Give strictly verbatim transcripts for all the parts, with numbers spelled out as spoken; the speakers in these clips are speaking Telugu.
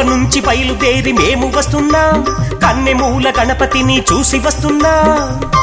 నుంచి బయలుదేరి మేము వస్తున్నాం, కన్నెమూల గణపతిని చూసి వస్తున్నాం.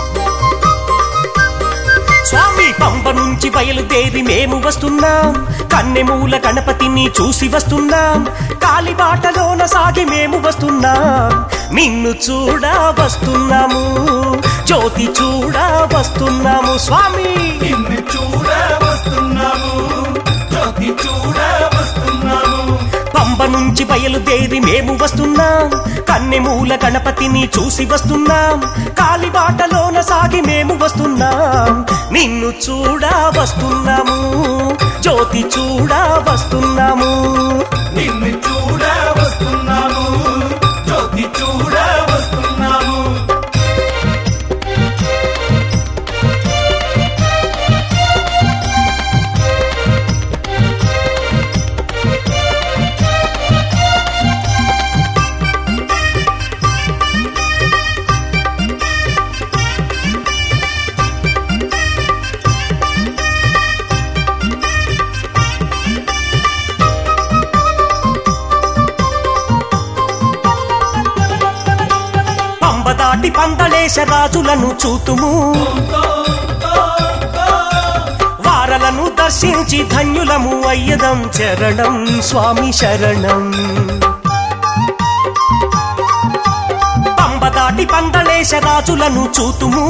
స్వామి పంబ నుంచి బయలుదేరి మేము వస్తున్నాం, కన్నెమూల గణపతిని చూసి వస్తున్నాం. కాలిబాటలోన సాగి మేము వస్తున్నాం, నిన్ను చూడ వస్తున్నాము, జ్యోతి చూడ వస్తున్నాము. స్వామి నిన్ను చూడ వస్తున్నాము, జ్యోతి చూడ వస్తున్నాము. పంబ నుంచి బయలుదేరి మేము వస్తున్నాం, కన్నెమూల గణపతిని చూసి వస్తున్నాం. కాలిబాటలోన సాగి మేము వస్తున్నాం, నిన్ను చూడ వస్తున్నాము, జ్యోతి చూడ వస్తున్నాము. నిన్ను చూడ వస్తున్నాము, జ్యోతి చూడ వస్తున్నాము. దాటి పందళేశ రాజులను చూతుము, వారలను దర్శించి ధన్యులము అయ్యదం. శరణం స్వామి శరణం. పంబ దాటి పందళేశ రాజులను చూతుము,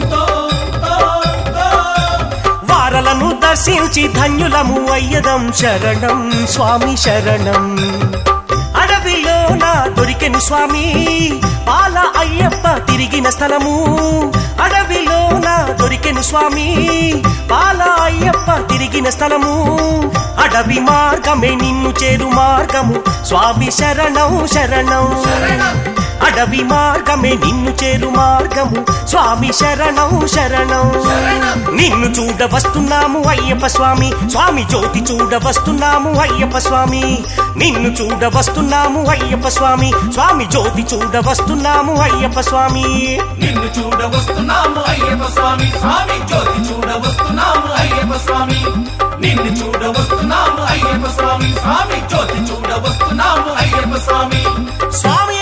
వారలను దర్శించి ధన్యులము అయ్యదం. శరణం స్వామి శరణం. అడవిలోన దొరికెను స్వామి పాల అయ్యప్ప తిరిగిన స్థలము, అడవిలోన దొరికెను స్వామి పాల అయ్యప్ప తిరిగిన స్థలము. అడవి మార్గమే నిన్ను చేరు మార్గము, స్వామి శరణం శరణం. అడవి మార్గమే నిన్ను చేరు మార్గము, స్వామి శరణం శరణం. నిన్ను చూడ వస్తున్నాము అయ్యప్ప స్వామి, స్వామి జ్యోతి చూడ వస్తున్నాము అయ్యప్ప స్వామి. నిన్ను చూడ వస్తున్నాము అయ్యప్ప స్వామి, స్వామి జ్యోతి చూడ వస్తున్నాము అయ్యప్ప స్వామి. నిన్ను చూడ వస్తున్నాము అయ్యప్ప స్వామి, స్వామి జ్యోతి చూడ వస్తున్నాము అయ్యప్ప స్వామి. నిన్ను చూడ వస్తున్నాము అయ్యప్ప స్వామి, స్వామి జ్యోతి చూడ వస్తున్నాము అయ్యప్ప స్వామి. స్వామి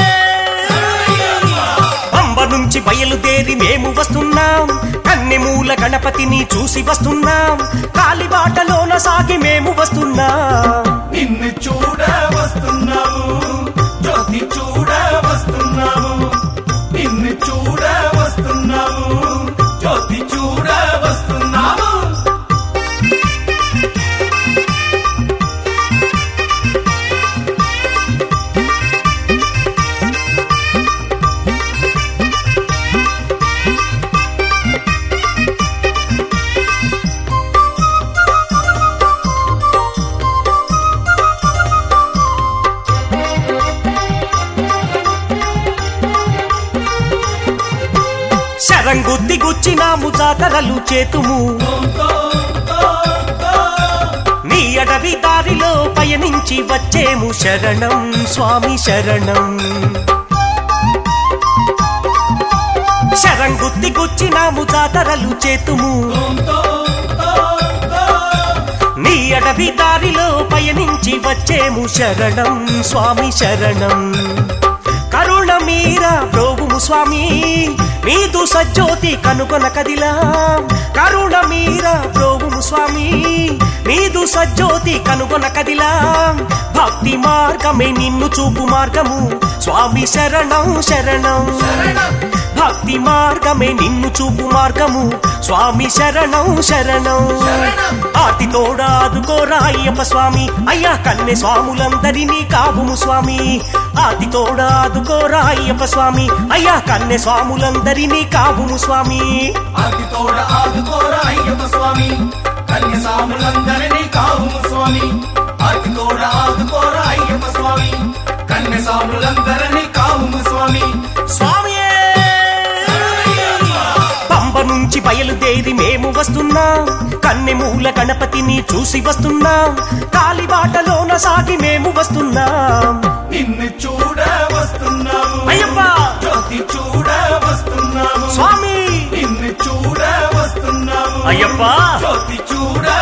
పంబ నుంచి బయలుదేరి మేము వస్తున్నాం, కన్నెమూల గణపతిని చూసి వస్తున్నాం. కాలిబాటలోన సాగి మేము వస్తున్నాం, నిన్ను చూడ వస్తున్నాము, జ్యోతి చూడ వస్తున్నాము. నిన్ను చూడ వస్తున్నాము, జ్యోతి చూడ వస్తున్నాము. శరంగుద్ది గుచ్చినాము జాతరలు చేతుము, నీ అడవి దారిలో పయనించి వచ్చేము. శరణం స్వామి శరణం. శరంగుద్ది గుచ్చినాము జాతరలు చేతుము, నీ అడవి దారిలో పయనించి వచ్చేము. శరణం స్వామి శరణం. కరుణ మీర ప్రోగుము స్వామి, నీదు సజ్జోతి కనుగొన కదిలా. కరుణ మీర ప్రోగుము స్వామి, నీదు సజ్జోతి కనుగొన కదిలా. భక్తి మార్గమే నిన్ను చూపు మార్గము, స్వామి శరణం శరణం. భక్తి మార్గమే నిన్ను చూపు మార్గము, స్వామి శరణం శరణం. ఆర్తి తోడా ఆదుకోరా అయ్యప్ప స్వామి, అయ్యా కన్నె స్వాములందరినీ కావుము స్వామి. ఆర్తి తోడా ఆదుకోరా అయ్యప్ప స్వామి, అయ్యా కన్నె స్వాములందరినీ కావుము స్వామి. ఆర్తి తోడా ఆదుకోరా అయ్యప్ప స్వామి, కన్య స్వాములందరినీ కావుము స్వామి. ఆర్తి తోడా ఆదుకోరా అయ్యప్ప స్వామి, కన్య స్వాములందరినీ కావుము స్వామి. స్వామి పంబ నుంచి బయలుదేరి మేము వస్తున్నాం, కన్నెమూల గణపతిని చూసి వస్తున్నాం. కాలిబాటలోన సాగి మేము వస్తున్నాం, నిన్ను చూడ వస్తున్నాము అయ్యప్ప. జ్యోతి చూడ వస్తున్నాము స్వామి నిన్ను చూడ వస్తున్నాము అయ్యప్ప. జ్యోతి చూడ